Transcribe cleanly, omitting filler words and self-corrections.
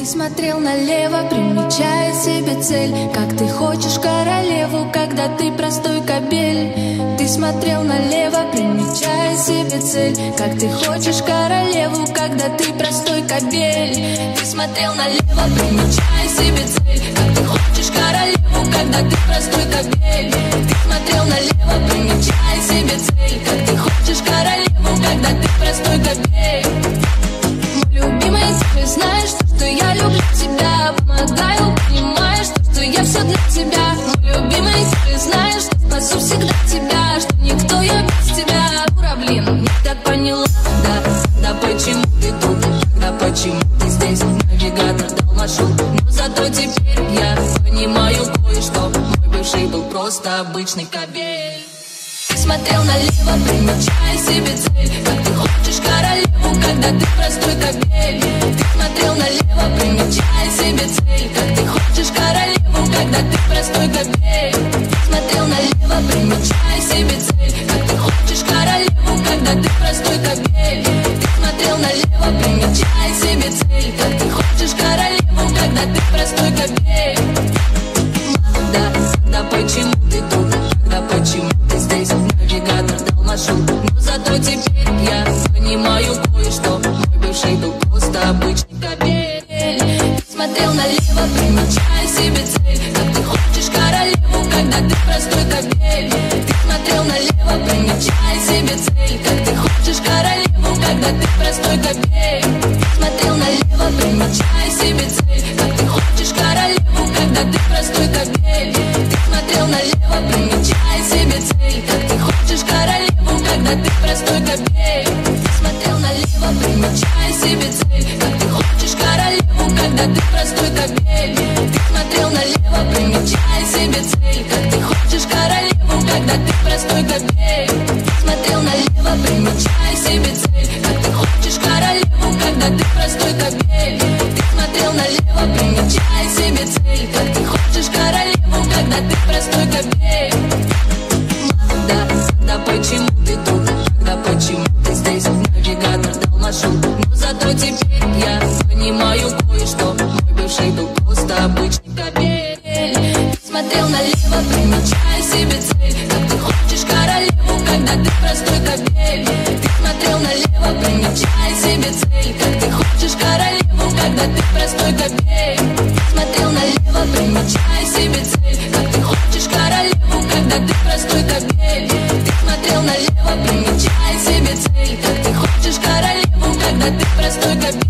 Ты смотрел налево, примечая себе цель. Как ты хочешь королеву, когда ты простой кобель. Ты смотрел налево, примечая себе цель. Как ты хочешь королеву, когда ты простой кобель. Ты смотрел налево, примечая себе цель. Как ты хочешь королеву, когда ты простой кобель. Ты смотрел налево, примечая себе цель. Как ты хочешь королеву, когда ты простой кобель. Любимый, ты знаешь, что я люблю тебя. Помогаю, понимаешь, что я все для тебя. Мой любимый, ты знаешь, что спасу всегда тебя. Что никто я без тебя. Дура, блин, я так поняла. Да почему ты тут? Да почему ты здесь? Навигатор дал маршрут, но зато теперь я понимаю кое-что. Мой бывший был просто обычный кобель. Ты смотрел налево, примечая себе цель. Как ты хочешь королеву, когда ты простой кобель. Ты смотрел налево, примечая себе цель. Как ты хочешь королеву, когда ты простой кобель. Ты смотрел налево, примечая себе цель. Как ты хочешь королеву, когда ты простой кобель. Ты смотрел налево, примечая себе цель. Как ты хочешь королеву, когда ты простой кобель. Да почему ты тут? Да почему ты здесь? Навигатор дал маршрут, но зато теперь я понимаю кое-что. Мой бывший был просто обычный кобель. Ты смотрел налево, примечая себе цель. Как ты хочешь королеву, когда ты простой кобель. Ты смотрел налево, примечая себе цель. Как ты хочешь королеву, когда ты простой кобель. Ты смотрел налево, примечая себе цель. Как ты хочешь королеву, когда ты простой кобель. Ты смотрел налево, примечая себе цель. Как ты хочешь королеву, когда ты простой кобель. Ты смотрел налево, примечая себе цель. Как ты хочешь королеву, когда ты простой кобель. Ты смотрел налево, примечая себе цель. Как ты хочешь королеву, когда ты простой кобель. Ты смотрел налево, примечая себе цель. Как ты хочешь королеву, когда ты простой кобель. Ты смотрел налево, примечая себе цель. Как ты хочешь королеву, когда ты простой кобель. Да почему ты тут? Да почему ты здесь? Навигатор дал маршрут, но зато теперь я понимаю кое-что. Мой бывший был просто обычный кобель. Ты смотрел налево, примечая себе цель. Как ты хочешь королеву, когда ты простой кобель. Ты смотрел налево, примечая себе цель. Как ты хочешь королеву, когда ты простой кобель. Ты смотрел налево, примечая себе цель. Как ты хочешь королеву, когда ты простой кобель. Ты смотрел налево, примечая себе цель. Как ты хочешь королеву, когда ты простой кобель.